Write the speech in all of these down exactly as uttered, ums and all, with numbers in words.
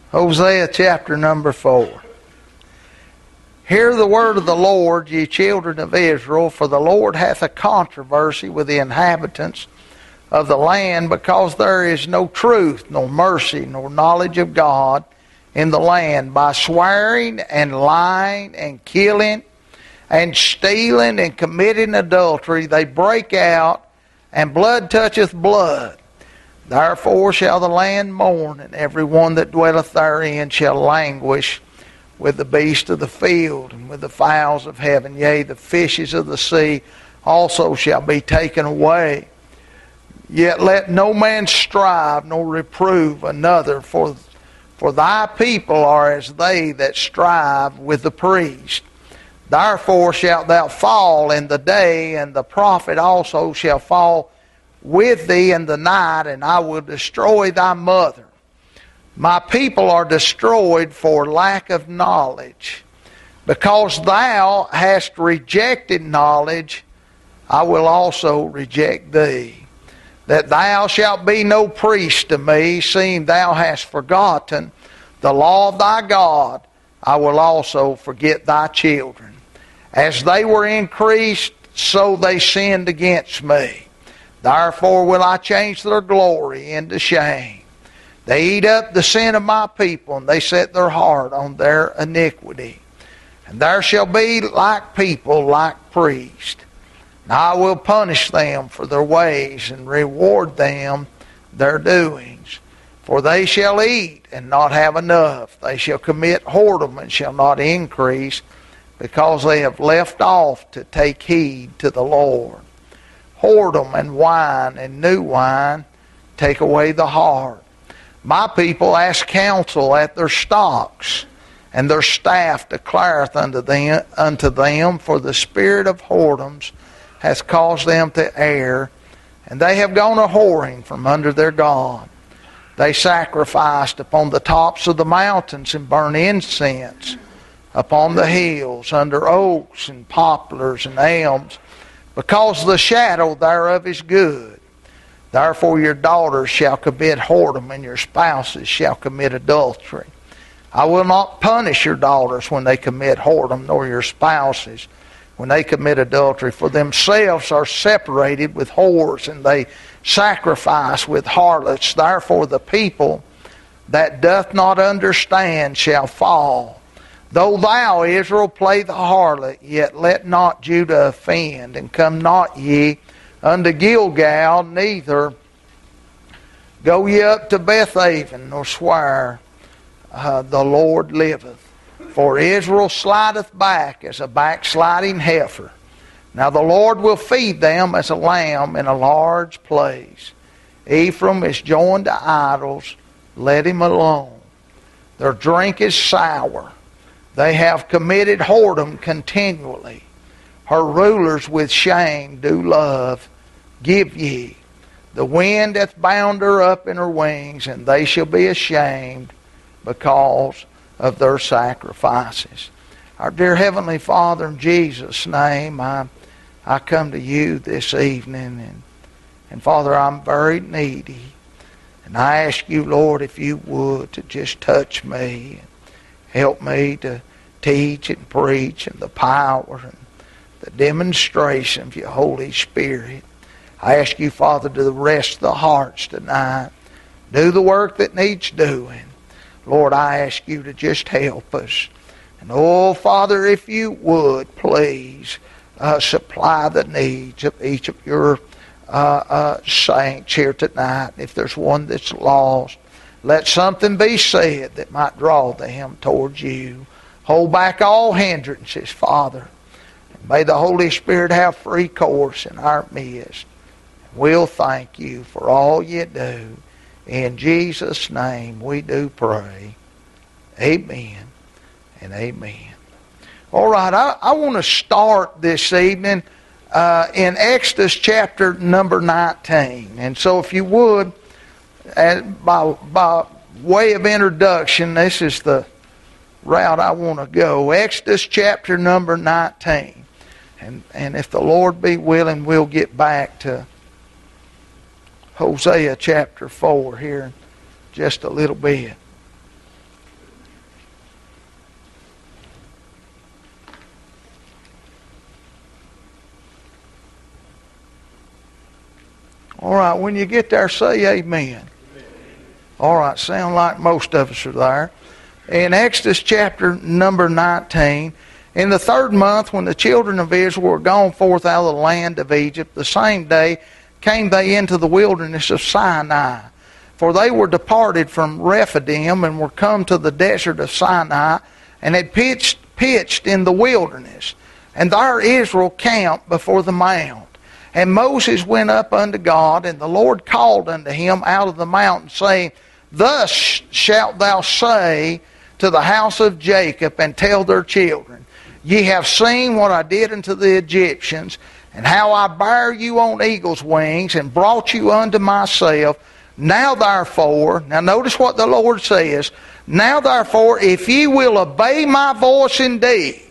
Hosea chapter number four. Hear the word of the Lord, ye children of Israel, for the Lord hath a controversy with the inhabitants of the land, because there is no truth, nor mercy, nor knowledge of God in the land. By swearing and lying and killing and stealing and committing adultery, they break out, and blood toucheth blood. Therefore shall the land mourn, and every one that dwelleth therein shall languish with the beasts of the field, and with the fowls of heaven. Yea, the fishes of the sea also shall be taken away. Yet let no man strive, nor reprove another, for, for thy people are as they that strive with the priest. Therefore shalt thou fall in the day, and the prophet also shall fall with thee in the night, and I will destroy thy mother. My people are destroyed for lack of knowledge. Because thou hast rejected knowledge, I will also reject thee. That thou shalt be no priest to me, seeing thou hast forgotten the law of thy God, I will also forget thy children. As they were increased, so they sinned against me. Therefore will I change their glory into shame. They eat up the sin of my people, and they set their heart on their iniquity. And there shall be like people, like priests. And I will punish them for their ways, and reward them their doings. For they shall eat and not have enough. They shall commit whoredom and shall not increase, because they have left off to take heed to the Lord. Whoredom and wine and new wine take away the heart. My people ask counsel at their stocks, and their staff declareth unto them, unto them, for the spirit of whoredoms hath caused them to err, and they have gone a whoring from under their God. They sacrificed upon the tops of the mountains, and burn incense upon the hills, under oaks and poplars and elms, because the shadow thereof is good. Therefore your daughters shall commit whoredom, and your spouses shall commit adultery. I will not punish your daughters when they commit whoredom, nor your spouses when they commit adultery. For themselves are separated with whores, and they sacrifice with harlots. Therefore the people that doth not understand shall fall. Though thou, Israel, play the harlot, yet let not Judah offend, and come not ye unto Gilgal, neither go ye up to Bethaven, nor swear, uh, the Lord liveth. For Israel slideth back as a backsliding heifer. Now the Lord will feed them as a lamb in a large place. Ephraim is joined to idols, let him alone. Their drink is sour. They have committed whoredom continually. Her rulers with shame do love. Give ye. The wind hath bound her up in her wings, and they shall be ashamed because of their sacrifices. Our dear Heavenly Father, in Jesus' name, I, I come to you this evening. And, and Father, I'm very needy. And I ask you, Lord, if you would, to just touch me. Help me to teach and preach in the power and the demonstration of your Holy Spirit. I ask you, Father, to rest the hearts tonight. Do the work that needs doing. Lord, I ask you to just help us. And oh, Father, if you would, please uh, supply the needs of each of your uh, uh, saints here tonight. If there's one that's lost, let something be said that might draw them towards you. Hold back all hindrances, Father. And may the Holy Spirit have free course in our midst. We'll thank you for all you do. In Jesus' name we do pray. Amen and amen. All right, I, I want to start this evening uh, in Exodus chapter number nineteen. And so if you would, and by, by way of introduction, this is the route I want to go. Exodus chapter number nineteen. And, and if the Lord be willing, we'll get back to Hosea chapter four here in just a little bit. All right, when you get there, say amen. All right, sound like most of us are there. In Exodus chapter number nineteen, in the third month, when the children of Israel were gone forth out of the land of Egypt, the same day came they into the wilderness of Sinai. For they were departed from Rephidim and were come to the desert of Sinai, and had pitched, pitched in the wilderness. And there Israel camped before the mount. And Moses went up unto God, and the Lord called unto him out of the mountain, saying, Thus shalt thou say to the house of Jacob, and tell their children, Ye have seen what I did unto the Egyptians, and how I bare you on eagle's wings, and brought you unto myself. Now therefore, now notice what the Lord says, Now therefore, if ye will obey my voice indeed,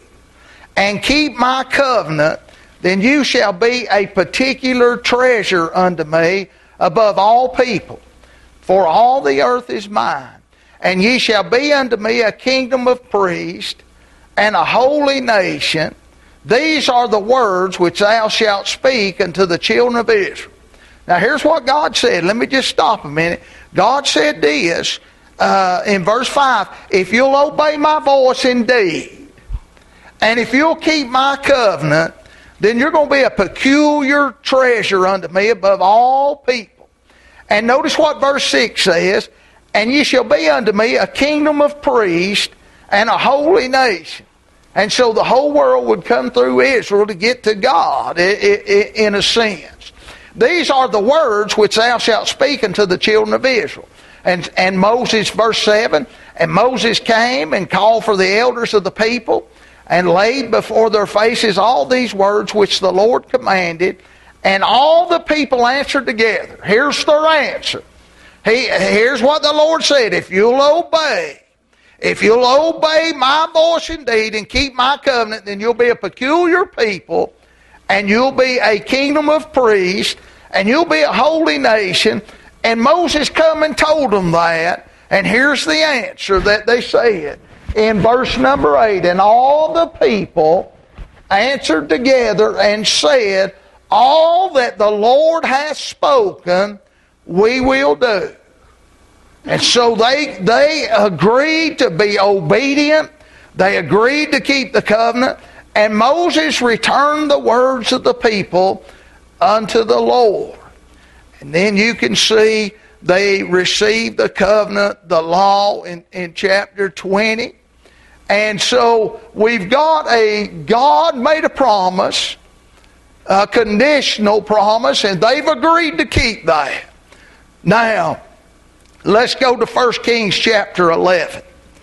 and keep my covenant, then you shall be a particular treasure unto me above all people. For all the earth is mine. And ye shall be unto me a kingdom of priests, and a holy nation. These are the words which thou shalt speak unto the children of Israel. Now here's what God said. Let me just stop a minute. God said this uh, in verse five. If you'll obey my voice indeed, and if you'll keep my covenant, then you're going to be a peculiar treasure unto me above all people. And notice what verse six says, And ye shall be unto me a kingdom of priests and a holy nation. And so the whole world would come through Israel to get to God, in a sense. These are the words which thou shalt speak unto the children of Israel. And, and Moses, verse seven, And Moses came and called for the elders of the people, and laid before their faces all these words which the Lord commanded. And all the people answered together. Here's their answer. He, here's what the Lord said. If you'll obey, if you'll obey my voice indeed and keep my covenant, then you'll be a peculiar people, and you'll be a kingdom of priests, and you'll be a holy nation. And Moses come and told them that. And here's the answer that they said. In verse number eight, And all the people answered together and said, All that the Lord hath spoken, we will do. And so they, they agreed to be obedient. They agreed to keep the covenant. And Moses returned the words of the people unto the Lord. And then you can see they received the covenant, the law in, in chapter twenty. And so we've got a, God made a promise, a conditional promise, and they've agreed to keep that. Now, let's go to First Kings chapter eleven.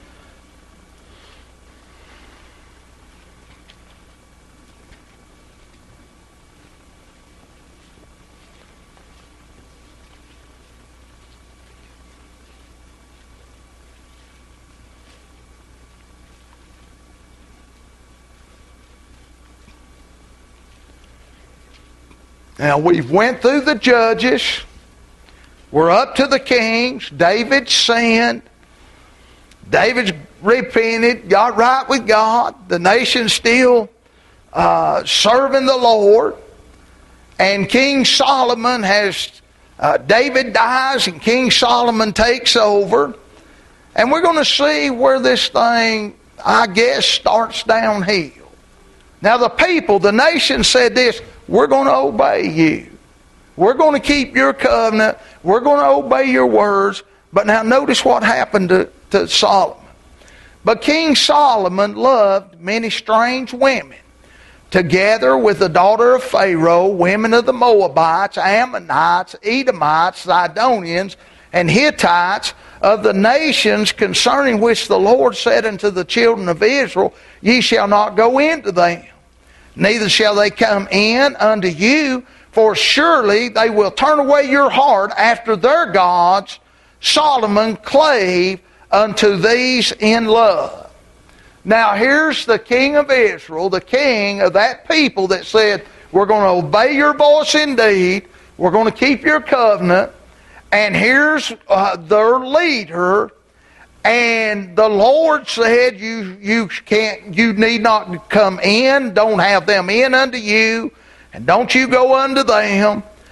Now, we've went through the judges. We're up to the kings. David sinned. David's repented, got right with God. The nation's still uh, serving the Lord. And King Solomon has, uh, David dies and King Solomon takes over. And we're going to see where this thing, I guess, starts downhill. Now the people, the nation said this, we're going to obey you. We're going to keep your covenant. We're going to obey your words. But now notice what happened to, to Solomon. But King Solomon loved many strange women, together with the daughter of Pharaoh, women of the Moabites, Ammonites, Edomites, Zidonians, and Hittites, of the nations concerning which the Lord said unto the children of Israel, Ye shall not go into them, neither shall they come in unto you, for surely they will turn away your heart after their gods. Solomon clave unto these in love. Now here's the king of Israel, the king of that people that said, we're going to obey your voice indeed, we're going to keep your covenant. And here's uh, their leader, and the Lord said, you you can't, you need not come in, don't have them in unto you, and don't you go unto them.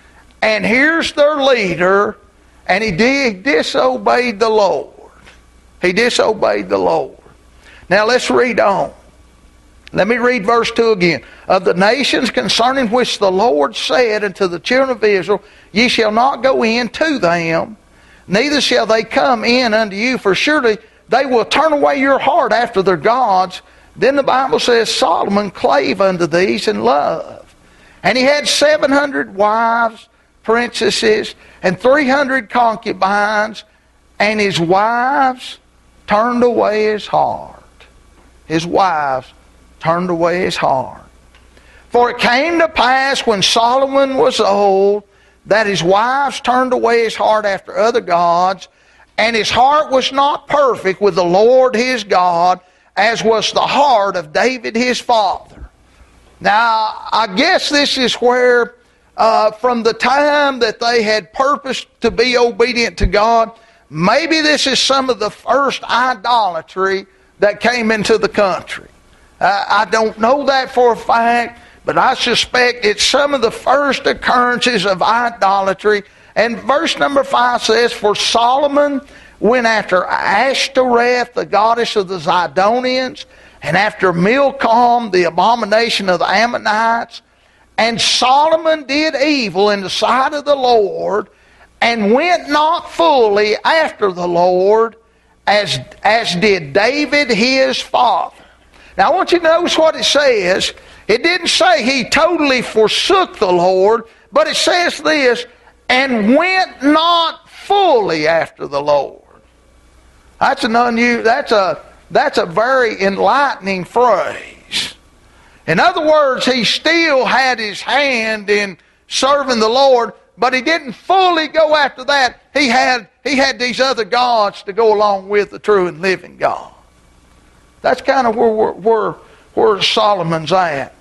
and here's their leader, and he did, disobeyed the Lord. He disobeyed the Lord. Now let's read on. Let me read verse two again. Of the nations concerning which the Lord said unto the children of Israel, Ye shall not go in to them, neither shall they come in unto you, for surely they will turn away your heart after their gods. Then the Bible says, Solomon clave unto these in love. And he had seven hundred wives, princesses, and three hundred concubines, and his wives turned away his heart. His wives turned away his heart. For it came to pass when Solomon was old, that his wives turned away his heart after other gods, and his heart was not perfect with the Lord his God, as was the heart of David his father. Now, I guess this is where, uh, from the time that they had purposed to be obedient to God, maybe this is some of the first idolatry that came into the country. Uh, I don't know that for a fact, but I suspect it's some of the first occurrences of idolatry. And verse number five says, For Solomon went after Ashtoreth, the goddess of the Zidonians, and after Milcom, the abomination of the Ammonites. And Solomon did evil in the sight of the Lord, and went not fully after the Lord, as, as did David his father. Now I want you to notice what it says. It didn't say he totally forsook the Lord, but it says this, and went not fully after the Lord. That's an unusual, that's a that's a very enlightening phrase. In other words, he still had his hand in serving the Lord, but he didn't fully go after that. He had he had these other gods to go along with the true and living God. That's kind of where where where, where Solomon's at.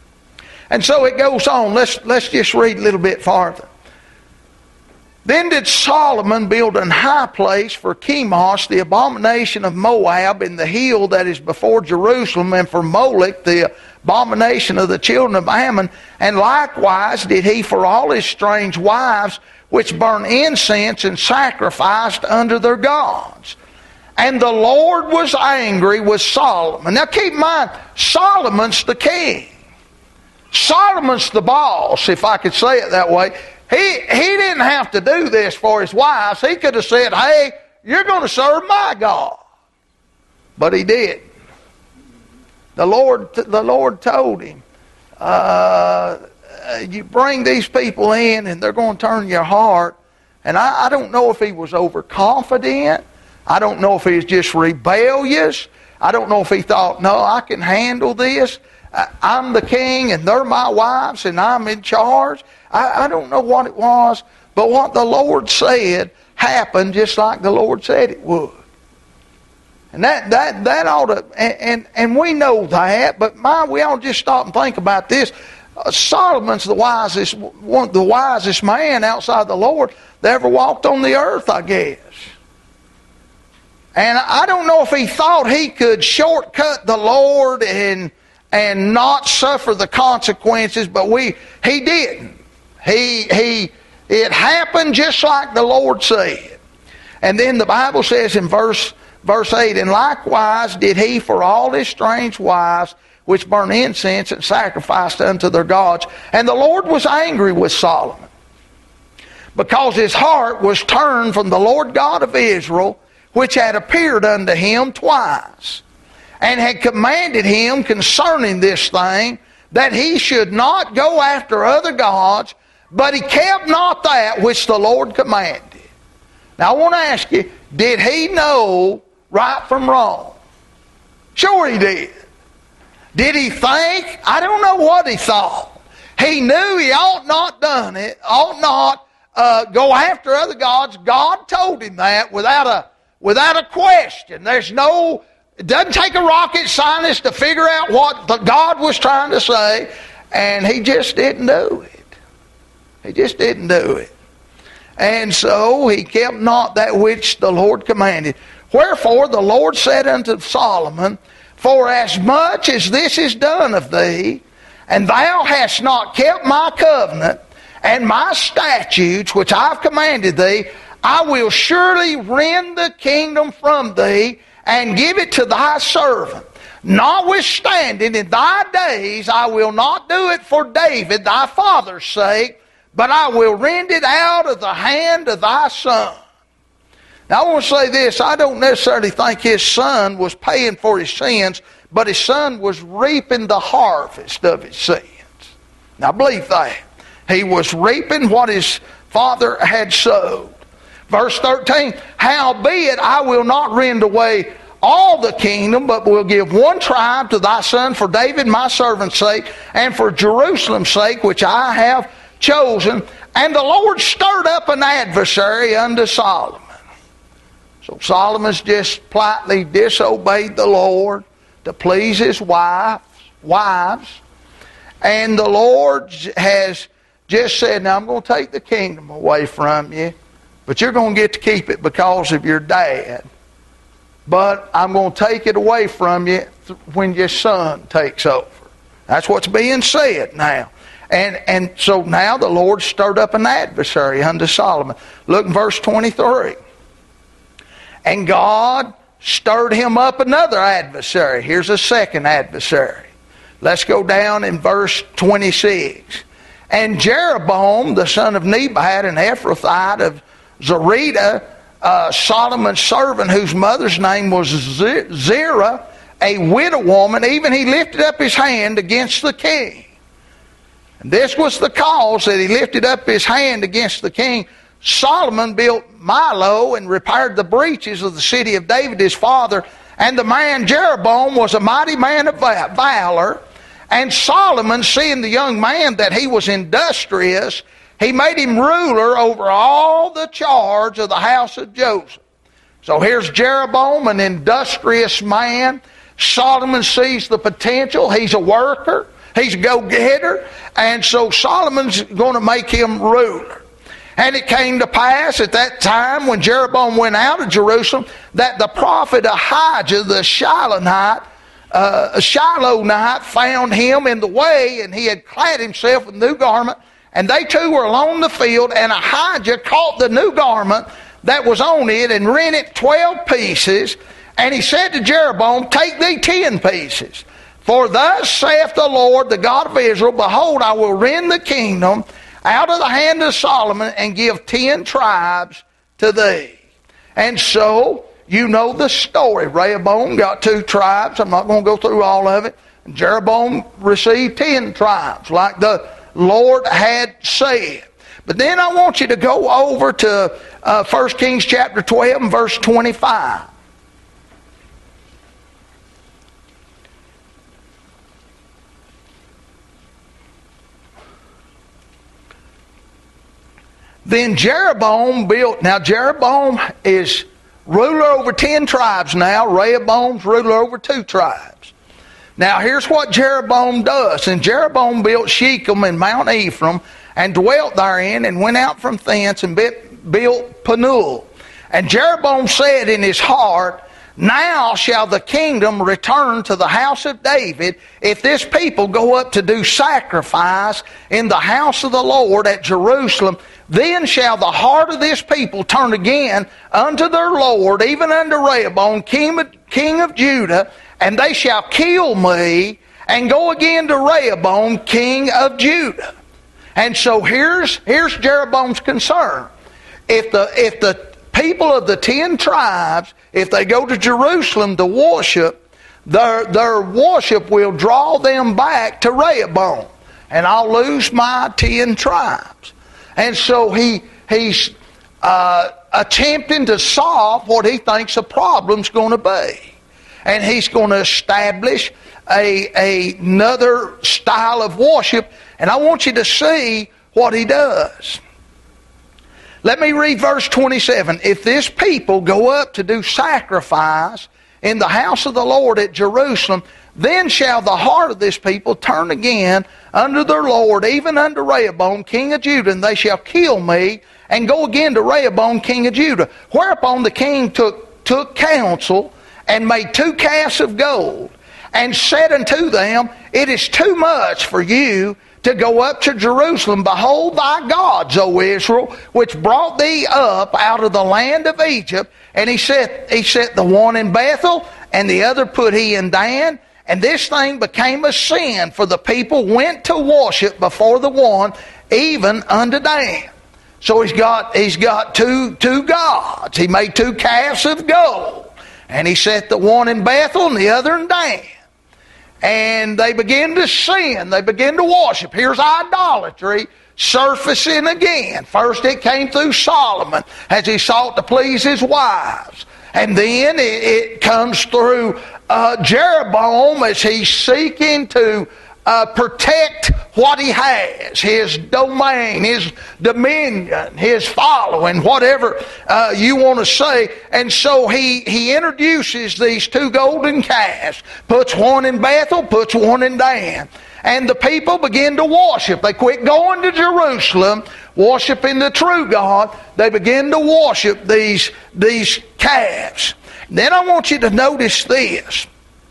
And so it goes on. Let's let's just read a little bit farther. Then did Solomon build an high place for Chemosh, the abomination of Moab, in the hill that is before Jerusalem, and for Molech, the abomination of the children of Ammon. And likewise did he for all his strange wives, which burn incense and sacrificed unto their gods. And the Lord was angry with Solomon. Now keep in mind, Solomon's the king. Solomon's the boss, if I could say it that way. He, he didn't have to do this for his wives. He could have said, hey, you're going to serve my God. But he didn't. The Lord, the Lord told him, uh, you bring these people in and they're going to turn your heart. And I, I don't know if he was overconfident. I don't know if he was just rebellious. I don't know if he thought, no, I can handle this. I'm the king and they're my wives and I'm in charge. I, I don't know what it was, but what the Lord said happened just like the Lord said it would. And that that that ought to, and, and, and we know that, but my, we ought to just stop and think about this. Uh, Solomon's the wisest, one of the wisest man outside the Lord that ever walked on the earth, I guess. And I don't know if he thought he could shortcut the Lord and and not suffer the consequences, but we he didn't. He he it happened just like the Lord said. And then the Bible says in verse verse eight, and likewise did he for all his strange wives which burn incense and sacrificed unto their gods. And the Lord was angry with Solomon, because his heart was turned from the Lord God of Israel, which had appeared unto him twice, and had commanded him concerning this thing, that he should not go after other gods, but he kept not that which the Lord commanded. Now I want to ask you, did he know right from wrong? Sure he did. Did he think? I don't know what he thought. He knew he ought not done it, ought not uh, go after other gods. God told him that without a without a question. There's no It doesn't take a rocket scientist to figure out what the God was trying to say, and he just didn't do it. He just didn't do it. And so he kept not that which the Lord commanded. Wherefore the Lord said unto Solomon, For as much as this is done of thee, and thou hast not kept my covenant, and my statutes, which I've commanded thee, I will surely rend the kingdom from thee, and give it to thy servant. Notwithstanding, in thy days I will not do it for David thy father's sake, but I will rend it out of the hand of thy son. Now I want to say this, I don't necessarily think his son was paying for his sins, but his son was reaping the harvest of his sins. Now I believe that. He was reaping what his father had sowed. Verse thirteen, howbeit I will not rend away all the kingdom, but will give one tribe to thy son for David my servant's sake, and for Jerusalem's sake, which I have chosen. And the Lord stirred up an adversary unto Solomon. So Solomon's just politely disobeyed the Lord to please his wives, wives. And the Lord has just said, now I'm going to take the kingdom away from you, but you're going to get to keep it because of your dad. But I'm going to take it away from you when your son takes over. That's what's being said now. And and so now the Lord stirred up an adversary unto Solomon. Look in verse twenty-three. And God stirred him up another adversary. Here's a second adversary. Let's go down in verse twenty-six. And Jeroboam, the son of Nebat, an Ephrathite of Zerida, uh, Solomon's servant, whose mother's name was Zerah, a widow woman, even he lifted up his hand against the king. And this was the cause that he lifted up his hand against the king. Solomon built Milo and repaired the breaches of the city of David his father. And the man Jeroboam was a mighty man of valor. And Solomon, seeing the young man that he was industrious, he made him ruler over all the charge of the house of Joseph. So here's Jeroboam, an industrious man. Solomon sees the potential. He's a worker. He's a go-getter. And so Solomon's going to make him ruler. And it came to pass at that time when Jeroboam went out of Jerusalem that the prophet Ahijah the Shilonite, uh, Shilonite found him in the way, and he had clad himself with a new garment. And they two were along the field, and Ahijah caught the new garment that was on it and rent it twelve pieces. And he said to Jeroboam, take thee ten pieces. For thus saith the Lord, the God of Israel, behold, I will rend the kingdom out of the hand of Solomon and give ten tribes to thee. And so, you know the story. Rehoboam got two tribes. I'm not going to go through all of it. And Jeroboam received ten tribes, like the Lord had said. But then I want you to go over to uh, First Kings chapter twelve and verse twenty-five. Then Jeroboam built, now Jeroboam is ruler over ten tribes now. Rehoboam's ruler over two tribes. Now here's what Jeroboam does. And Jeroboam built Shechem and Mount Ephraim, and dwelt therein, and went out from thence, and built Penuel. And Jeroboam said in his heart, now shall the kingdom return to the house of David, if this people go up to do sacrifice in the house of the Lord at Jerusalem. Then shall the heart of this people turn again unto their Lord, even unto Rehoboam, king of, king of Judah, and they shall kill me, and go again to Rehoboam, king of Judah. And so here's, here's Jeroboam's concern. If the, if the people of the ten tribes, if they go to Jerusalem to worship, their, their worship will draw them back to Rehoboam, and I'll lose my ten tribes. And so he he's uh, attempting to solve what he thinks the problem's going to be. And he's going to establish a, a another style of worship. And I want you to see what he does. Let me read verse twenty-seven. If this people go up to do sacrifice in the house of the Lord at Jerusalem, then shall the heart of this people turn again unto their Lord, even unto Rehoboam, king of Judah, and they shall kill me, and go again to Rehoboam, king of Judah. Whereupon the king took, took counsel, and made two casts of gold, and said unto them, it is too much for you to go up to Jerusalem. Behold thy gods, O Israel, which brought thee up out of the land of Egypt. And he set, he set the one in Bethel, and the other put he in Dan. And this thing became a sin, for the people went to worship before the one, even unto Dan. So he's got he's got two two gods. He made two calves of gold. And he set the one in Bethel and the other in Dan. And they begin to sin. They begin to worship. Here's idolatry surfacing again. First it came through Solomon as he sought to please his wives. And then it, it comes through uh, Jeroboam as he's seeking to uh, protect what he has, his domain, his dominion, his following, whatever uh, you want to say. And so he, he introduces these two golden calves, puts one in Bethel, puts one in Dan. And the people begin to worship. They quit going to Jerusalem, worshiping the true God. They begin to worship these, these calves. Then I want you to notice this.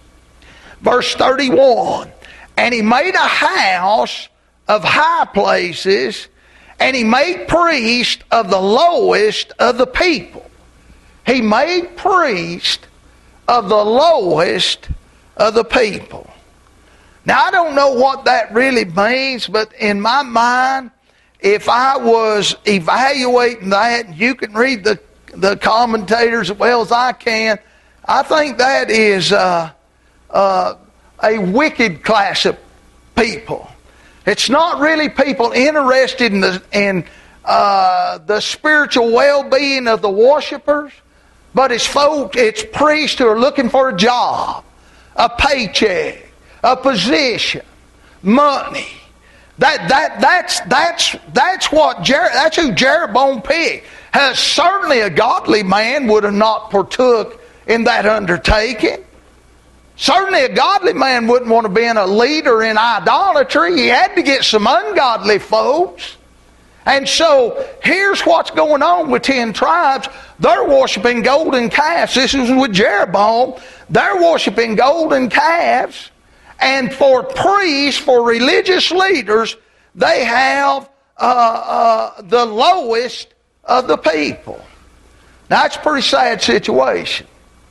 Verse thirty-one. And he made a house of high places, and he made priests of the lowest of the people. He made priests of the lowest of the people. Now, I don't know what that really means, but in my mind, if I was evaluating that, and you can read the, the commentators as well as I can, I think that is uh, uh, a wicked class of people. It's not really people interested in the, in, uh, the spiritual well-being of the worshipers, but it's folk, it's priests who are looking for a job, a paycheck, a position, money. That that that's that's that's what Jer- that's who Jeroboam picked. Uh, certainly, a godly man would have not partook in that undertaking. Certainly, a godly man wouldn't want to be a leader in idolatry. He had to get some ungodly folks. And so, here's what's going on with ten tribes. They're worshiping golden calves. This is with Jeroboam. They're worshiping golden calves. And for priests, for religious leaders, they have uh, uh, the lowest of the people. Now, that's a pretty sad situation.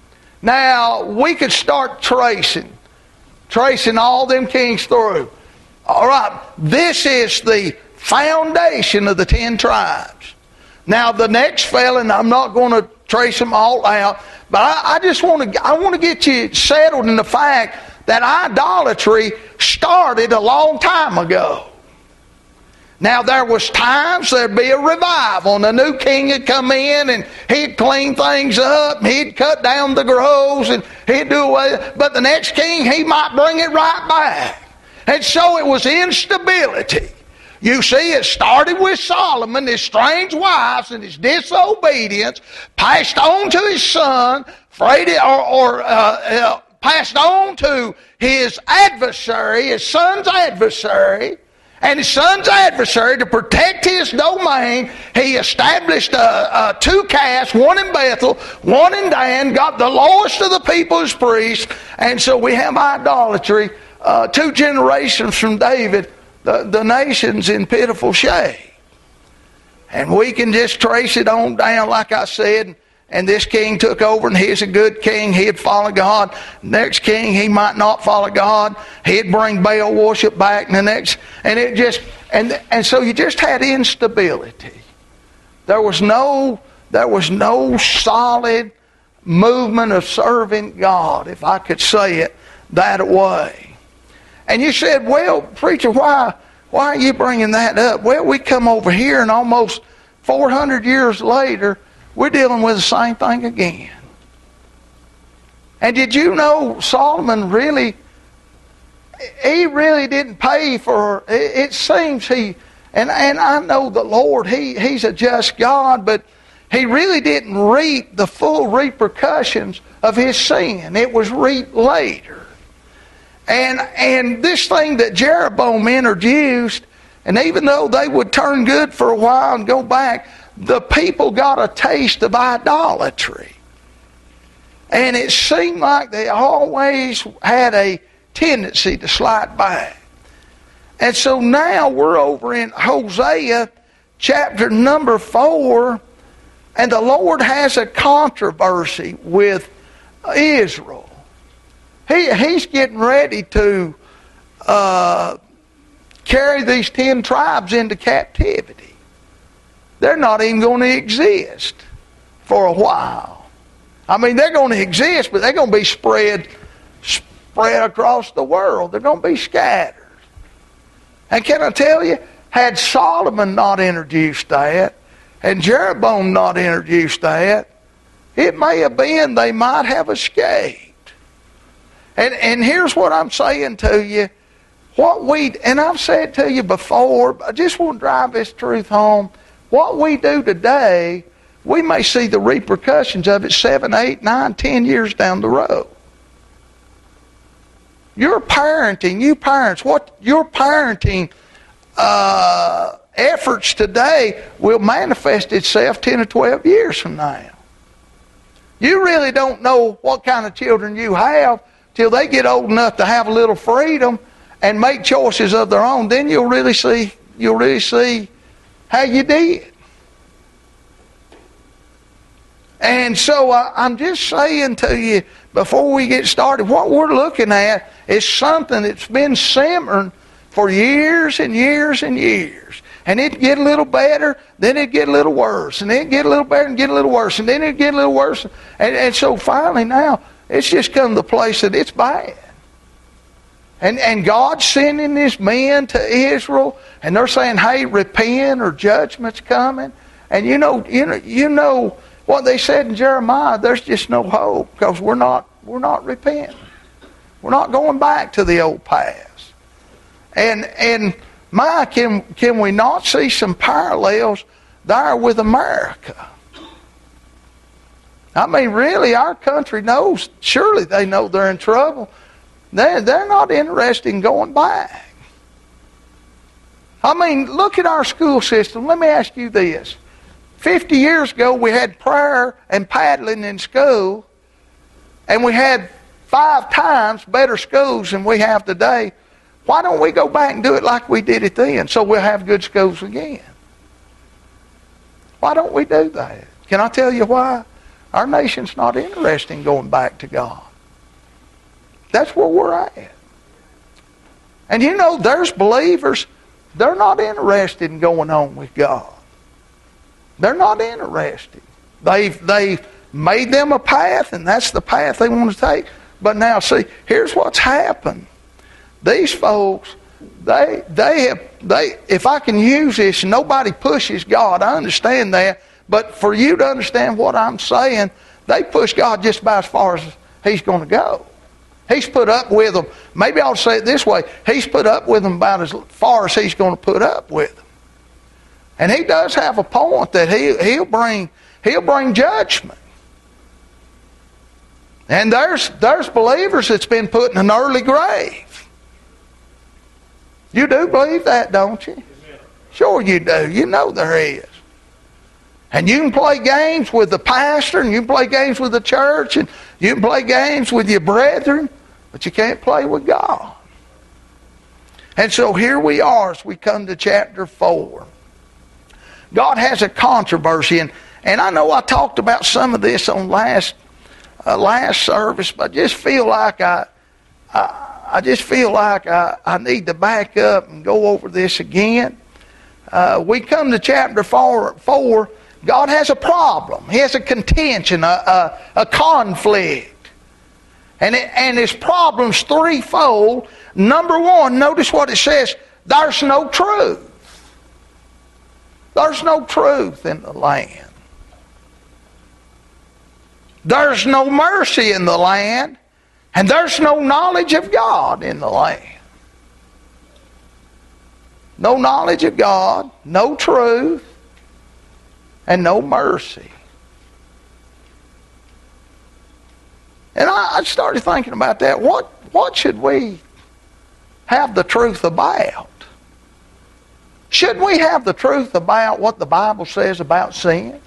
Now, we could start tracing, tracing all them kings through. All right, this is the foundation of the ten tribes. Now, the next fellow, and I'm not going to trace them all out, but I, I just want to I want to get you settled in the fact that idolatry started a long time ago. Now, there was times there'd be a revival, and a new king would come in, and he'd clean things up, and he'd cut down the groves, and he'd do away. But the next king, he might bring it right back. And so it was instability. You see, it started with Solomon, his strange wives, and his disobedience, passed on to his son, afraid it, or, or uh, uh, passed on to his adversary, his son's adversary, and his son's adversary, to protect his domain, he established uh, uh, two castes, one in Bethel, one in Dan, got the lowest of the people as priests, and so we have idolatry. Uh, two generations from David, the, the nation's in pitiful shape. And we can just trace it on down, like I said. And this king took over, and he's a good king. He'd follow God. Next king, he might not follow God. He'd bring Baal worship back. And the next, and it just, and and so you just had instability. There was no, there was no solid movement of serving God, if I could say it that way. And you said, well, preacher, why, why are you bringing that up? Well, we come over here, and almost four hundred years later, we're dealing with the same thing again. And did you know Solomon really, he really didn't pay for, it seems he, and, and I know the Lord, he, he's a just God, but he really didn't reap the full repercussions of his sin. It was reaped later. And, and this thing that Jeroboam introduced, and even though they would turn good for a while and go back, the people got a taste of idolatry. And it seemed like they always had a tendency to slide back. And so now we're over in Hosea chapter number four, and the Lord has a controversy with Israel. He, he's getting ready to uh, carry these ten tribes into captivity. They're not even going to exist for a while. I mean, they're going to exist, but they're going to be spread, spread across the world. They're going to be scattered. And can I tell you, had Solomon not introduced that, and Jeroboam not introduced that, it may have been they might have escaped. And and here's what I'm saying to you. What we, and I've said to you before, but I just want to drive this truth home. What we do today, we may see the repercussions of it seven, eight, nine, ten years down the road. Your parenting, you parents, what your parenting uh, efforts today will manifest itself ten or twelve years from now. You really don't know what kind of children you have till they get old enough to have a little freedom and make choices of their own. Then you'll really see, you'll really see how you did. And so uh, I'm just saying to you, before we get started, what we're looking at is something that's been simmering for years and years and years. And it'd get a little better, then it'd get a little worse. And then it'd get a little better and get a little worse. And then it'd get a little worse. And, and so finally now, it's just come to the place that it's bad. And, and God's sending His men to Israel, and they're saying, hey, repent or judgment's coming. And you know, you know, you know what they said in Jeremiah, there's just no hope because we're not, we're not repenting. We're not going back to the old paths. And, and my, can, can we not see some parallels there with America? I mean, really, our country knows, surely they know they're in trouble. They're, they're not interested in going back. I mean, look at our school system. Let me ask you this. Fifty years ago, we had prayer and paddling in school, and we had five times better schools than we have today. Why don't we go back and do it like we did it then, so we'll have good schools again? Why don't we do that? Can I tell you why? Our nation's not interested in going back to God. That's where we're at. And you know, there's believers, they're not interested in going on with God. They're not interested. They've, they've made them a path, and that's the path they want to take. But now, see, here's what's happened. These folks, they, they have, they, if I can use this, and nobody pushes God, I understand that. But for you to understand what I'm saying, they push God just about as far as He's going to go. He's put up with them. Maybe I'll say it this way. He's put up with them about as far as He's going to put up with them. And He does have a point that he, he'll bring He'll bring judgment. And there's, there's believers that's been put in an early grave. You do believe that, don't you? Sure you do. You know there is. And you can play games with the pastor, and you can play games with the church, and you can play games with your brethren, but you can't play with God. And so here we are as we come to chapter four. God has a controversy, and, and I know I talked about some of this on last uh, last service, but I just feel like I, I, I just feel like I, I need to back up and go over this again. Uh, we come to chapter four, four. God has a problem. He has a contention, a, a, a conflict. And, it, and his problem's threefold. Number one, notice what it says. There's no truth. There's no truth in the land. There's no mercy in the land. And there's no knowledge of God in the land. No knowledge of God, no truth, and no mercy. And I, I started thinking about that. What, what should we have the truth about? Should we have the truth about what the Bible says about sin?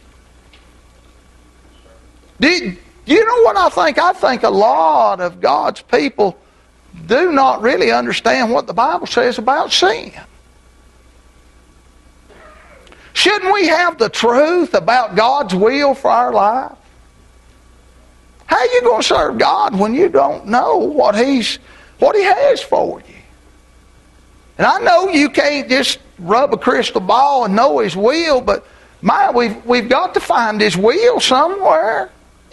Do you, do you know what I think? I think a lot of God's people do not really understand what the Bible says about sin. Shouldn't we have the truth about God's will for our life? How are you going to serve God when you don't know what He's what He has for you? And I know you can't just rub a crystal ball and know His will, but my, we've we've got to find His will somewhere.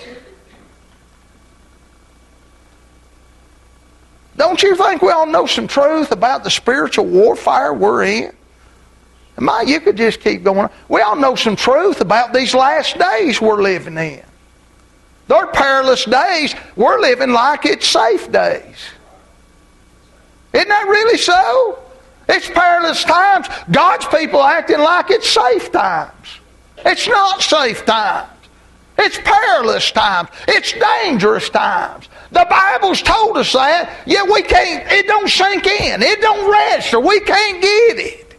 Don't you think we all know some truth about the spiritual warfare we're in? My, you could just keep going on. We all know some truth about these last days we're living in. They're perilous days. We're living like it's safe days. Isn't that really so? It's perilous times. God's people acting like it's safe times. It's not safe times. It's perilous times. It's dangerous times. The Bible's told us that, yet we can't, it don't sink in. It don't register. We can't get it.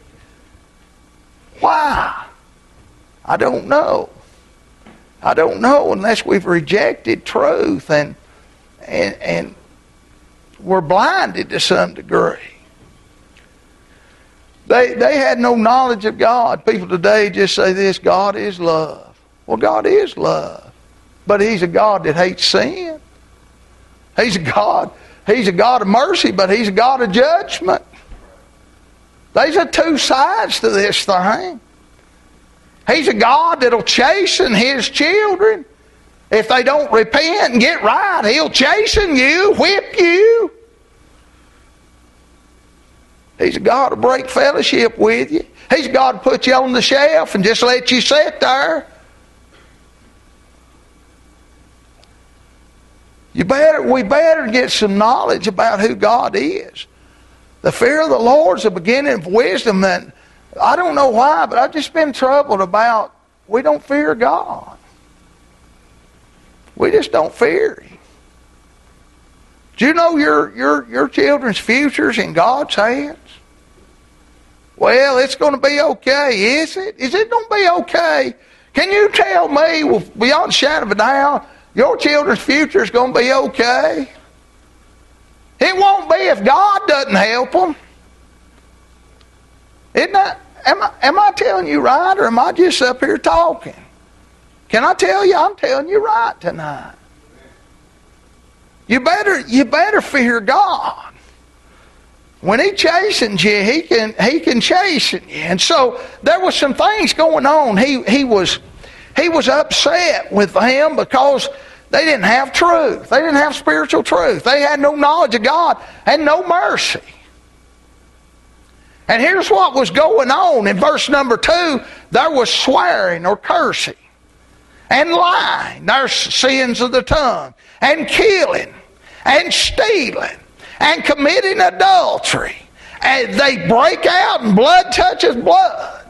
Why? I don't know. I don't know unless we've rejected truth and and and we're blinded to some degree. They they had no knowledge of God. People today just say this, God is love. Well, God is love. But He's a God that hates sin. He's a God. He's a God of mercy, but He's a God of judgment. There's a two sides to this thing. He's a God that'll chasten His children. If they don't repent and get right, He'll chasten you, whip you. He's a God to break fellowship with you. He's a God to put you on the shelf and just let you sit there. You better, we better get some knowledge about who God is. The fear of the Lord is the beginning of wisdom. And I don't know why, but I've just been troubled about we don't fear God. We just don't fear Him. Do you know your, your, your children's future's in God's hands? Well, it's going to be okay, is it? Is it going to be okay? Can you tell me, beyond a shadow of a doubt, your children's future is going to be okay? It won't be if God doesn't help them. Isn't that, am I, am I telling you right, or am I just up here talking? Can I tell you, I'm telling you right tonight. You better, you better fear God. When He chastens you, He can, He can chasten you. And so there was some things going on. He, he was, he was upset with them because they didn't have truth. They didn't have spiritual truth. They had no knowledge of God and no mercy. And here's what was going on. In verse number two, there was swearing or cursing and lying. There's sins of the tongue. And killing and stealing and committing adultery. And they break out and blood touches blood.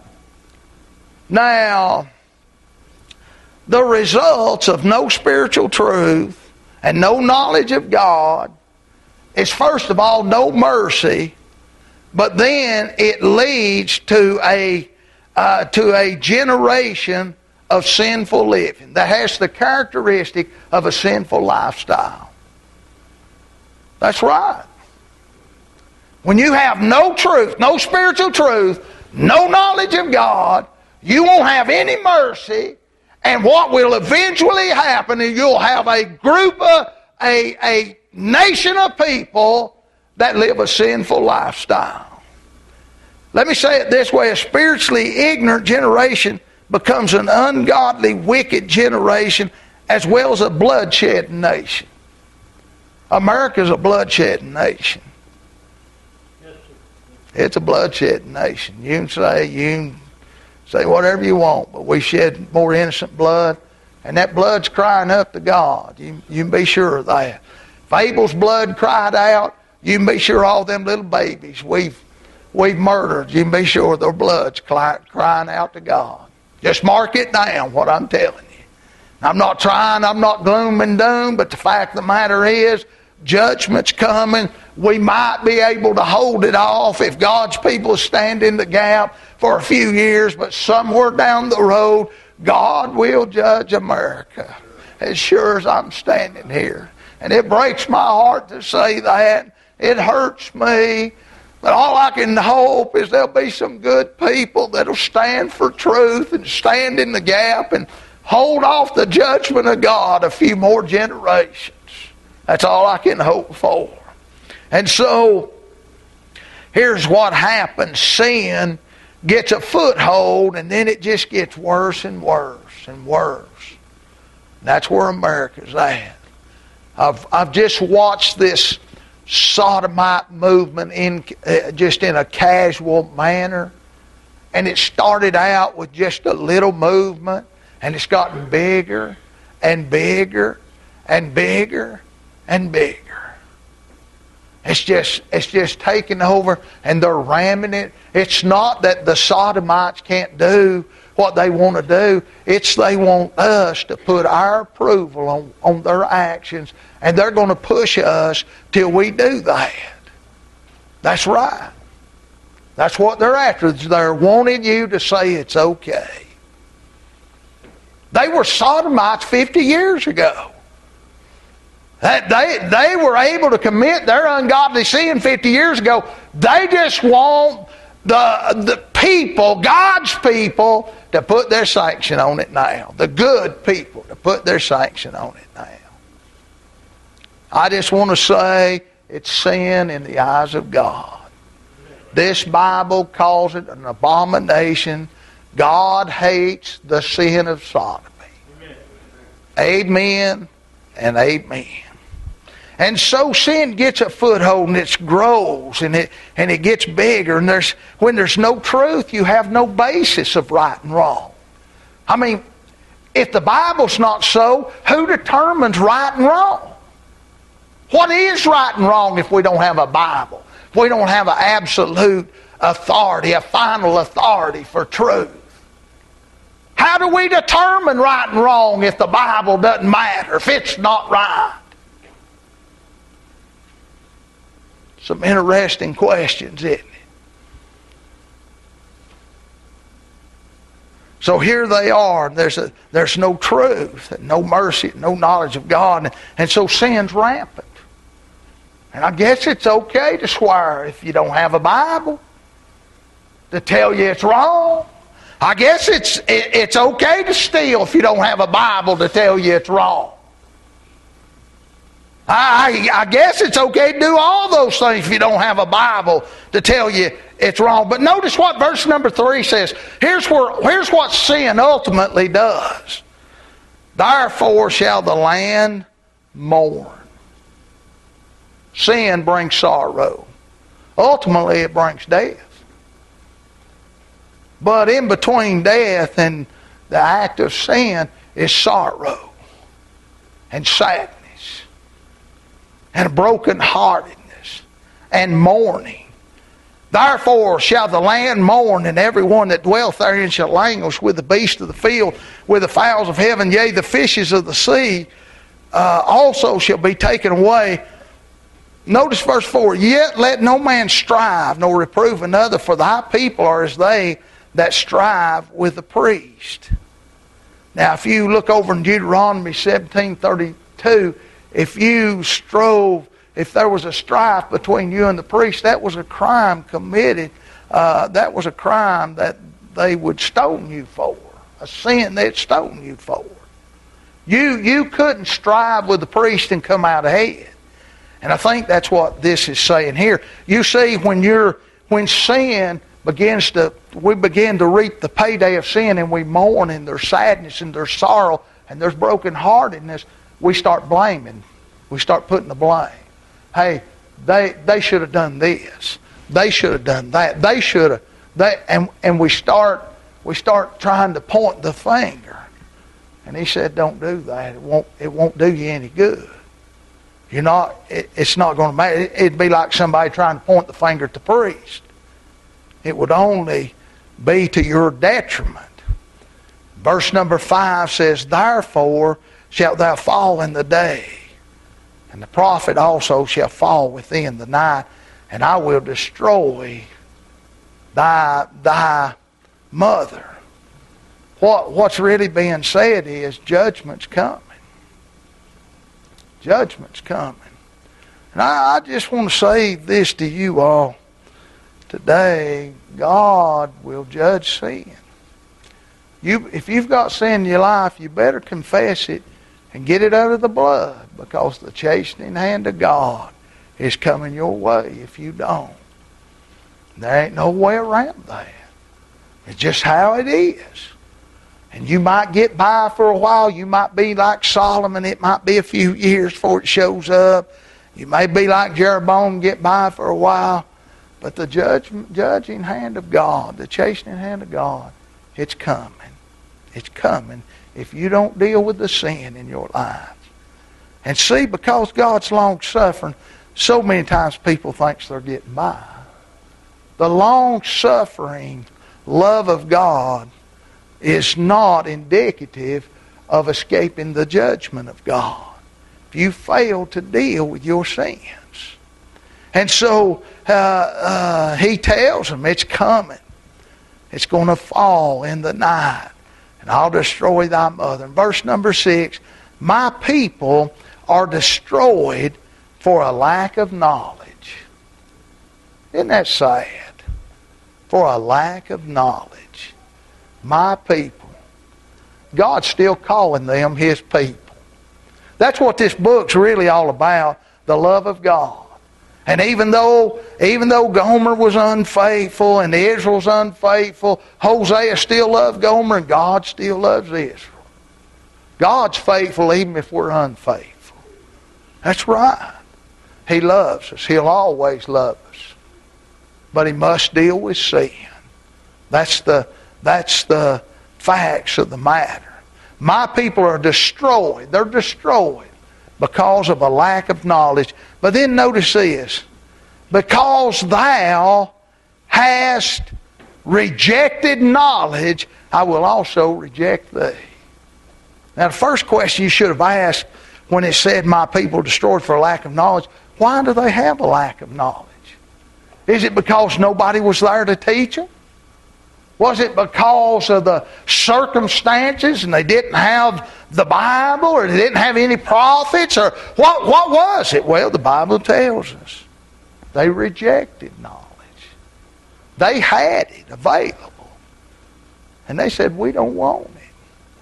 Now, the results of no spiritual truth and no knowledge of God is, first of all, no mercy, but then it leads to a uh, to a generation of sinful living that has the characteristic of a sinful lifestyle. That's right. When you have no truth, no spiritual truth, no knowledge of God, you won't have any mercy. And what will eventually happen is you'll have a group of, a, a nation of people that live a sinful lifestyle. Let me say it this way, a spiritually ignorant generation becomes an ungodly, wicked generation as well as a bloodshed nation. America's a bloodshed nation. It's a bloodshed nation. You can say, you can say whatever you want, but we shed more innocent blood, and that blood's crying up to God. You, you can be sure of that. If Abel's blood cried out, you can be sure all them little babies we've we've murdered, you can be sure their blood's crying out to God. Just mark it down, what I'm telling you. I'm not trying, I'm not gloom and doom, but the fact of the matter is, judgment's coming. We might be able to hold it off if God's people stand in the gap for a few years, but somewhere down the road, God will judge America, as sure as I'm standing here. And it breaks my heart to say that. It hurts me. But all I can hope is there'll be some good people that'll stand for truth and stand in the gap and hold off the judgment of God a few more generations. That's all I can hope for. And so, here's what happens. Sin gets a foothold, and then it just gets worse and worse and worse. That's where America's at. I've, I've just watched this sodomite movement in uh, just in a casual manner. And it started out with just a little movement, and it's gotten bigger and bigger and bigger and bigger. It's just it's just taking over, and they're ramming it. It's not that the sodomites can't do what they want to do. It's they want us to put our approval on, on their actions, and they're going to push us till we do that. That's right. That's what they're after. They're wanting you to say it's okay. They were sodomites fifty years ago. That they, they were able to commit their ungodly sin fifty years ago. They just want the, the people, God's people, to put their sanction on it now. The good people to put their sanction on it now. I just want to say it's sin in the eyes of God. This Bible calls it an abomination. God hates the sin of sodomy. Amen and amen. And so sin gets a foothold, and it grows, and it and it gets bigger. And there's when there's no truth, you have no basis of right and wrong. I mean, if the Bible's not so, who determines right and wrong? What is right and wrong if we don't have a Bible? If we don't have an absolute authority, a final authority for truth? How do we determine right and wrong if the Bible doesn't matter, if it's not right? Some interesting questions, isn't it? So here they are. There's a, there's no truth, no mercy, no knowledge of God. And so sin's rampant. And I guess it's okay to swear if you don't have a Bible to tell you it's wrong. I guess it's it, it's okay to steal if you don't have a Bible to tell you it's wrong. I, I guess it's okay to do all those things if you don't have a Bible to tell you it's wrong. But notice what verse number three says. Here's where here's what sin ultimately does. Therefore shall the land mourn. Sin brings sorrow. Ultimately it brings death. But in between death and the act of sin is sorrow and sadness and brokenheartedness and mourning. Therefore shall the land mourn, and every one that dwelleth therein shall languish with the beasts of the field, with the fowls of heaven, yea, the fishes of the sea uh, also shall be taken away. Notice verse four. Yet let no man strive, nor reprove another, for thy people are as they that strive with the priest. Now, if you look over in Deuteronomy seventeen thirty-two, if you strove, if there was a strife between you and the priest, that was a crime committed. Uh, that was a crime that they would stone you for. A sin they'd stone you for. You, you couldn't strive with the priest and come out ahead. And I think that's what this is saying here. You see, when you're when sin begins to, we begin to reap the payday of sin, and we mourn, and there's sadness, and there's sorrow, and there's brokenheartedness, we start blaming. We start putting the blame. Hey, they they should have done this. They should have done that. They should have. They and and we start we start trying to point the finger. And he said, "Don't do that. It won't it won't do you any good. You're not. It, it's not going to matter. It, it'd be like somebody trying to point the finger at the priest. It would only be to your detriment." Verse number five says, "Therefore shalt thou fall in the day, and the prophet also shall fall within the night, and I will destroy thy thy mother." What what's really being said is judgment's coming. Judgment's coming. And I, I just want to say this to you all today. God will judge sin. You, if you've got sin in your life, you better confess it and get it out of the blood, because the chastening hand of God is coming your way if you don't. There ain't no way around that. It's just how it is. And you might get by for a while. You might be like Solomon. It might be a few years before it shows up. You may be like Jeroboam, get by for a while. But the judge, judging hand of God, the chastening hand of God, it's coming. It's coming if you don't deal with the sin in your life. And see, because God's long-suffering, so many times people think they're getting by. The long-suffering love of God is not indicative of escaping the judgment of God if you fail to deal with your sins. And so uh, uh, he tells them it's coming. It's going to fall in the night, and I'll destroy thy mother. In verse number six, my people are destroyed for a lack of knowledge. Isn't that sad? For a lack of knowledge. My people. God's still calling them His people. That's what this book's really all about, the love of God. And even though, even though Gomer was unfaithful and Israel's unfaithful, Hosea still loved Gomer and God still loves Israel. God's faithful even if we're unfaithful. That's right. He loves us. He'll always love us. But He must deal with sin. That's the, that's the facts of the matter. My people are destroyed. They're destroyed because of a lack of knowledge. But then notice this. Because thou hast rejected knowledge, I will also reject thee. Now the first question you should have asked when it said my people destroyed for a lack of knowledge, why do they have a lack of knowledge? Is it because nobody was there to teach them? Was it because of the circumstances and they didn't have the Bible, or they didn't have any prophets, or what, what was it? Well, the Bible tells us they rejected knowledge. They had it available. And they said, we don't want it.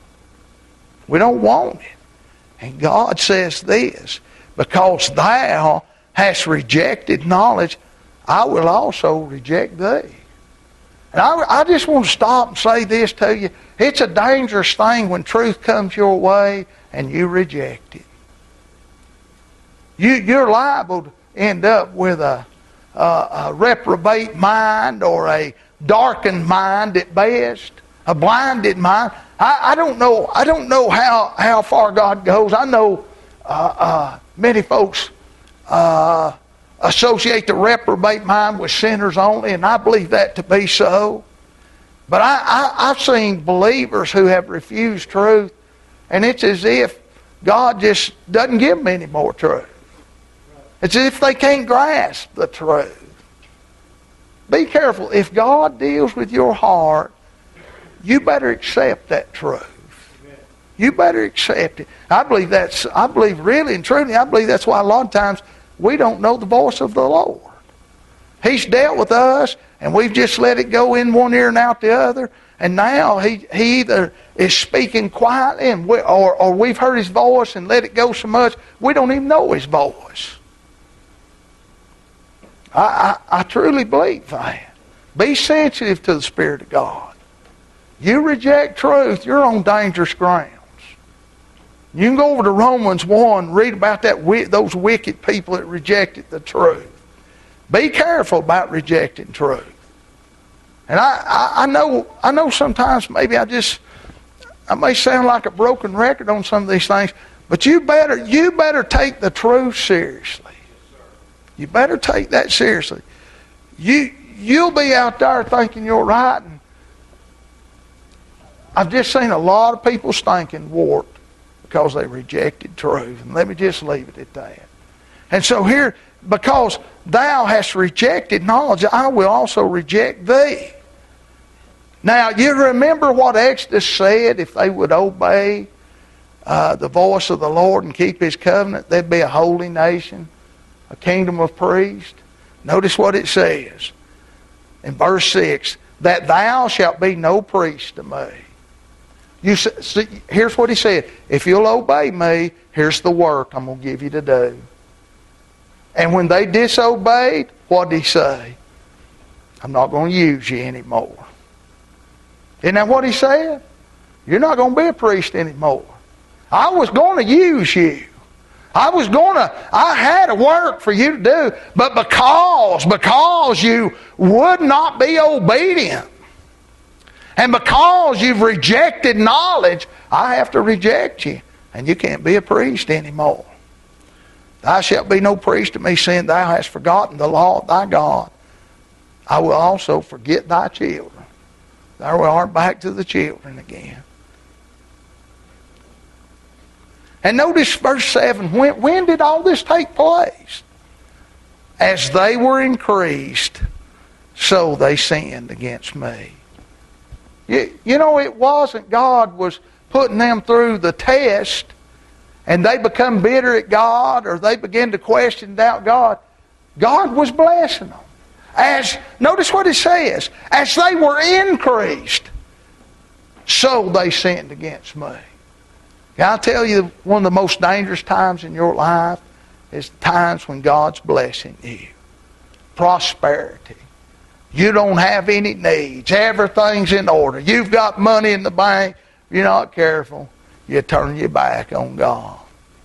We don't want it. And God says this, because thou hast rejected knowledge, I will also reject thee. And I, I just want to stop and say this to you. It's a dangerous thing when truth comes your way and you reject it. You, you're liable to end up with a, a, a reprobate mind, or a darkened mind at best, a blinded mind. I, I don't know. I don't know how, how far God goes. I know uh, uh, many folks Uh, associate the reprobate mind with sinners only, and I believe that to be so. But I, I, I've seen believers who have refused truth, and it's as if God just doesn't give them any more truth. It's as if they can't grasp the truth. Be careful. If God deals with your heart, you better accept that truth. You better accept it. I believe that's, I believe really and truly, I believe that's why a lot of times we don't know the voice of the Lord. He's dealt with us, and we've just let it go in one ear and out the other. And now he, he either is speaking quietly, and we, or, or we've heard His voice and let it go so much, we don't even know His voice. I, I, I truly believe that. Be sensitive to the Spirit of God. You reject truth, you're on dangerous ground. You can go over to Romans one and read about that those wicked people that rejected the truth. Be careful about rejecting truth. And I, I, I know I know sometimes maybe I just I may sound like a broken record on some of these things, but you better you better take the truth seriously. You better take that seriously. You you'll be out there thinking you're right, and I've just seen a lot of people stinking warped because they rejected truth. And let me just leave it at that. And so here, because thou hast rejected knowledge, I will also reject thee. Now, you remember what Exodus said, if they would obey uh, the voice of the Lord and keep His covenant, they'd be a holy nation. a kingdom of priests? Notice what it says in verse six, that thou shalt be no priest to me. You see, here's what he said. If you'll obey me, here's the work I'm going to give you to do. And when they disobeyed, what did he say? I'm not going to use you anymore. Isn't that what he said? You're not going to be a priest anymore. I was going to use you. I was going to, I had a work for you to do. But because, because you would not be obedient, and because you've rejected knowledge, I have to reject you. And you can't be a priest anymore. Thou shalt be no priest to me, seeing thou hast forgotten the law of thy God. I will also forget thy children. There we are, back to the children again. And notice verse seven. When, when did all this take place? As they were increased, so they sinned against me. You, you know, it wasn't God was putting them through the test and they become bitter at God or they begin to question and doubt God. God was blessing them. As, notice what it says. As they were increased, so they sinned against me. Can I tell you, one of the most dangerous times in your life is times when God's blessing you. Prosperity. You don't have any needs. Everything's in order. You've got money in the bank. You're not careful. You turn your back on God.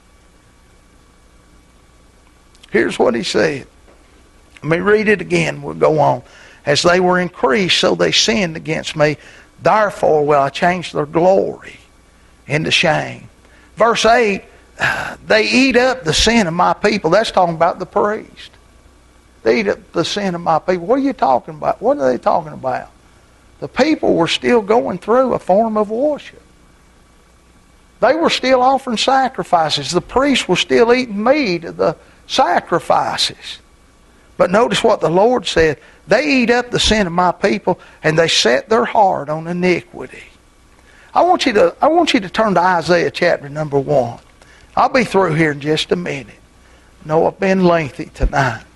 Here's what he said. Let me read it again. We'll go on. As they were increased, so they sinned against me. Therefore will I change their glory into shame. Verse eight, they eat up the sin of my people. That's talking about the priest. They eat up the sin of my people. What are you talking about? What are they talking about? The people were still going through a form of worship. They were still offering sacrifices. The priests were still eating meat of the sacrifices. But notice what the Lord said. They eat up the sin of my people, and they set their heart on iniquity. I want you to, I want you to turn to Isaiah chapter number one. I'll be through here in just a minute. No, I've been lengthy tonight.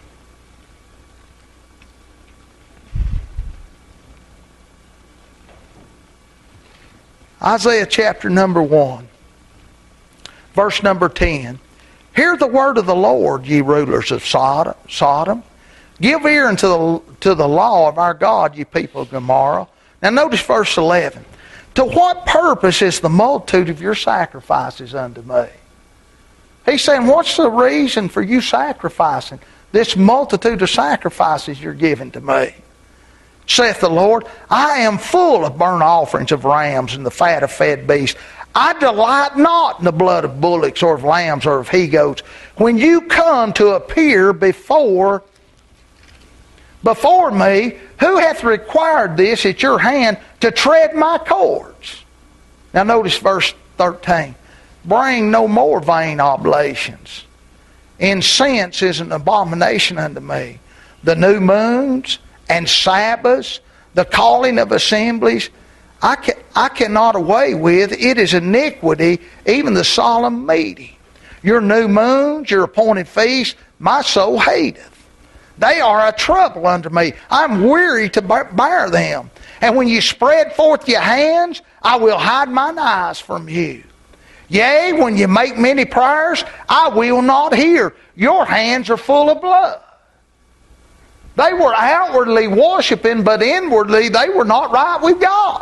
Isaiah chapter number one, verse number ten. Hear the word of the Lord, ye rulers of Sodom. Sodom. Give ear unto the, to the law of our God, ye people of Gomorrah. Now notice verse eleven. To what purpose is the multitude of your sacrifices unto me? He's saying, what's the reason for you sacrificing? This multitude of sacrifices you're giving to me. Saith the Lord, I am full of burnt offerings of rams and the fat of fed beasts. I delight not in the blood of bullocks or of lambs or of he-goats. When you come to appear before, before me, who hath required this at your hand to tread my cords? Now notice verse thirteen. Bring no more vain oblations. Incense is an abomination unto me. The new moons and Sabbaths, the calling of assemblies, I, can, I cannot away with. It is iniquity, even the solemn meeting. Your new moons, your appointed feasts, my soul hateth. They are a trouble unto me. I'm weary to bear them. And when you spread forth your hands, I will hide mine eyes from you. Yea, when you make many prayers, I will not hear. Your hands are full of blood. They were outwardly worshiping, but inwardly they were not right with God.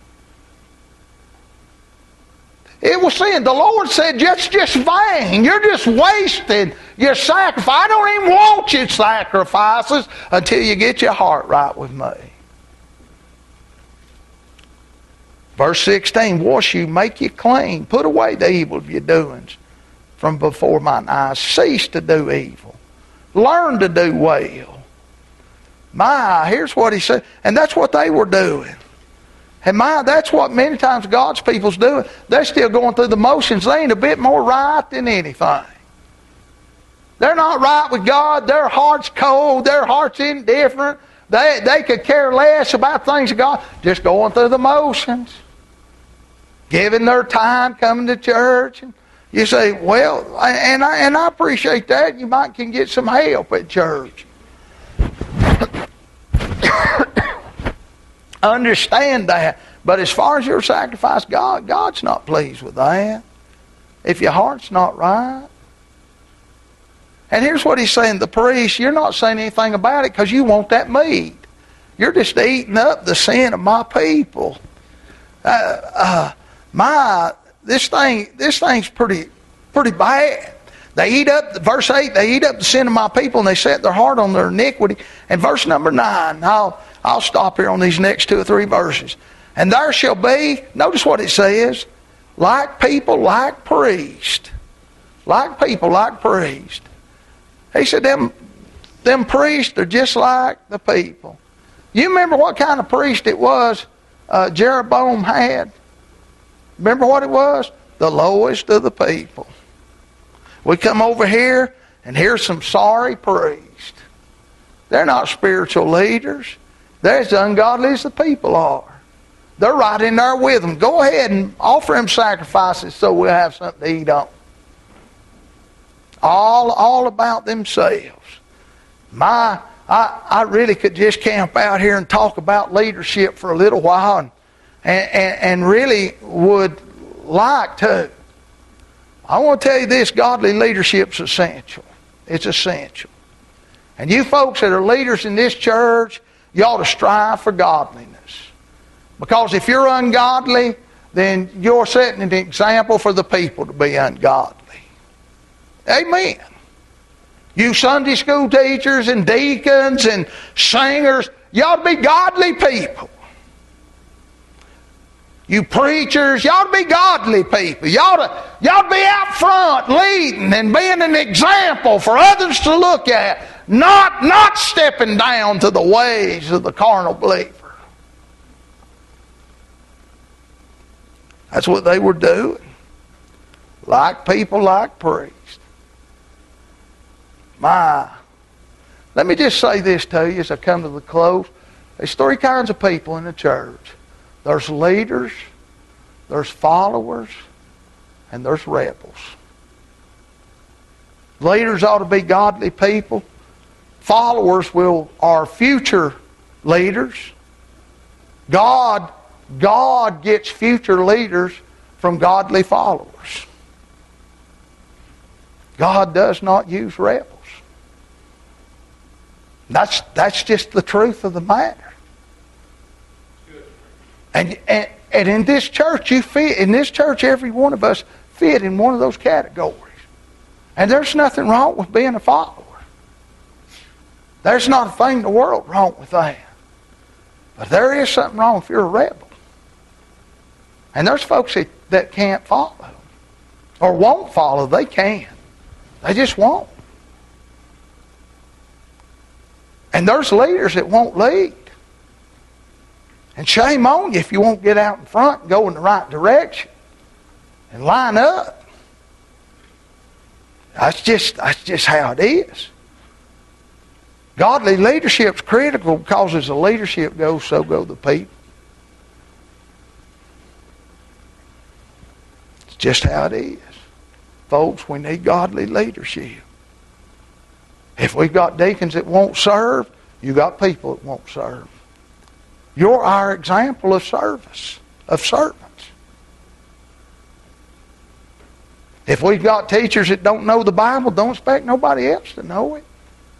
It was sin. The Lord said, just, just vain. You're just wasting your sacrifice. I don't even want your sacrifices until you get your heart right with me. Verse sixteen, wash you, make you clean. Put away the evil of your doings from before mine eyes. Cease to do evil. Learn to do well. My, here's what he said. And that's what they were doing. And my, that's what many times God's people's doing. They're still going through the motions. They ain't a bit more right than anything. They're not right with God. Their heart's cold. Their heart's indifferent. They, they could care less about things of God. Just going through the motions. Giving their time, coming to church, and You say, well, and I, and I appreciate that. You might can get some help at church. Understand that. But as far as your sacrifice, God, God's not pleased with that. If your heart's not right. And here's what he's saying. The priest, you're not saying anything about it because you want that meat. You're just eating up the sin of my people. Uh, uh, my, this thing, this thing's pretty, pretty bad. They eat up, verse eight, they eat up the sin of my people and they set their heart on their iniquity. And verse number nine, I'll, I'll stop here on these next two or three verses. And there shall be, notice what it says, like people, like priest. Like people, like priest. He said, them, them priests are just like the people. You remember what kind of priest it was uh, Jeroboam had? Remember what it was? The lowest of the people. We come over here, and here's some sorry priests. They're not spiritual leaders. They're as ungodly as the people are. They're right in there with them. Go ahead and offer them sacrifices so we'll have something to eat on. All, all about themselves. My, I, I really could just camp out here and talk about leadership for a little while, and, and, and really would like to. I want to tell you this, godly leadership's essential. It's essential. And you folks that are leaders in this church, you ought to strive for godliness. Because if you're ungodly, then you're setting an example for the people to be ungodly. Amen. You Sunday school teachers and deacons and singers, you ought to be godly people. You preachers, you ought to be godly people. You ought to, you ought to be out front leading and being an example for others to look at. Not, not stepping down to the ways of the carnal believer. That's what they were doing. Like people, like priests. My, let me just say this to you as I come to the close. There's three kinds of people in the church. There's leaders, there's followers, and there's rebels. Leaders ought to be godly people. Followers will are future leaders. God, God gets future leaders from godly followers. God does not use rebels. That's, that's just the truth of the matter. And, and, and in this church, you fit, in this church, every one of us fit in one of those categories. And there's nothing wrong with being a follower. There's not a thing in the world wrong with that. But there is something wrong if you're a rebel. And there's folks that, that can't follow. Or won't follow. They can. They just won't. And there's leaders that won't lead. And shame on you if you won't get out in front and go in the right direction and line up. That's just, that's just how it is. Godly leadership's critical because as the leadership goes, so go the people. It's just how it is. Folks, we need godly leadership. If we've got deacons that won't serve, you got people that won't serve. You're our example of service, of servants. If we've got teachers that don't know the Bible, don't expect nobody else to know it.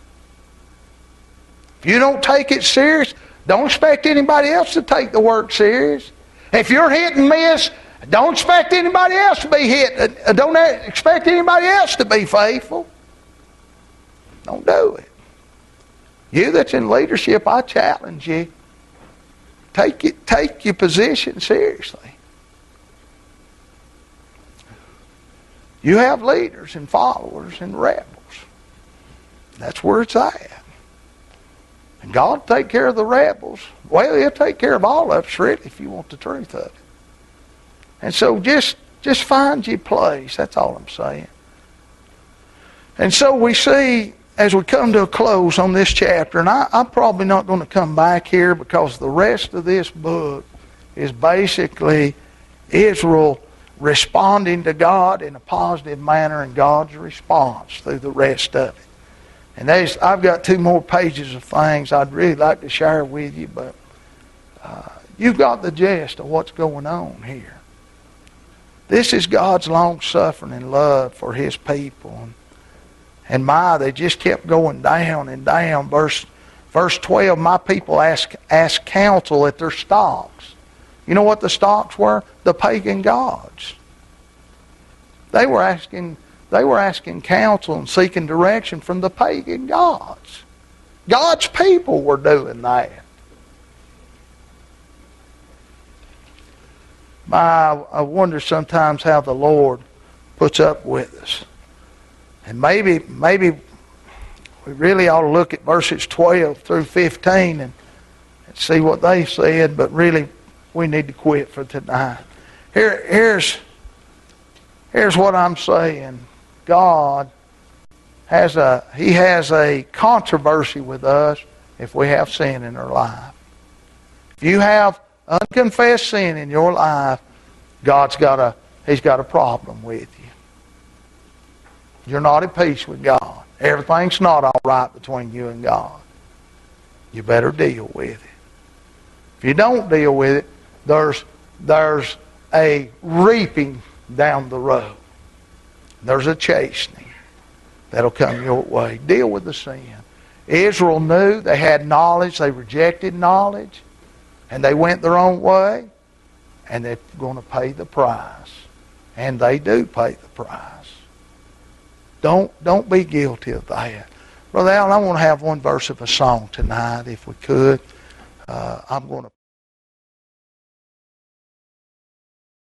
If you don't take it serious, don't expect anybody else to take the work serious. If you're hit and miss, don't expect anybody else to be hit. Don't expect anybody else to be faithful. Don't do it. You that's in leadership, I challenge you. Take it, take your position seriously. You have leaders and followers and rebels. That's where it's at. And God will take care of the rebels. Well, He'll take care of all of us, really, if you want the truth of it. And so just, just find your place. That's all I'm saying. And so we see, as we come to a close on this chapter, and I, I'm probably not going to come back here because the rest of this book is basically Israel responding to God in a positive manner and God's response through the rest of it. And there's, I've got two more pages of things I'd really like to share with you, but uh, you've got the gist of what's going on here. This is God's long-suffering and love for His people. And my, they just kept going down and down. Verse, verse twelve, my people ask, ask counsel at their stocks. You know what the stocks were? The pagan gods. They were asking, they were asking counsel and seeking direction from the pagan gods. God's people were doing that. My, I wonder sometimes how the Lord puts up with us. And maybe, maybe we really ought to look at verses twelve through fifteen and, and see what they said, but really we need to quit for tonight. Here, here's, here's what I'm saying. God has a, He has a controversy with us if we have sin in our life. If you have unconfessed sin in your life, God's got a, He's got a problem with you. You're not at peace with God. Everything's not all right between you and God. You better deal with it. If you don't deal with it, there's, there's a reaping down the road. There's a chastening that'll come your way. Deal with the sin. Israel knew, they had knowledge, they rejected knowledge, and they went their own way, and they're going to pay the price. And they do pay the price. Don't, don't be guilty of that. Brother Allen, I want to have one verse of a song tonight, if we could. Uh, I'm going to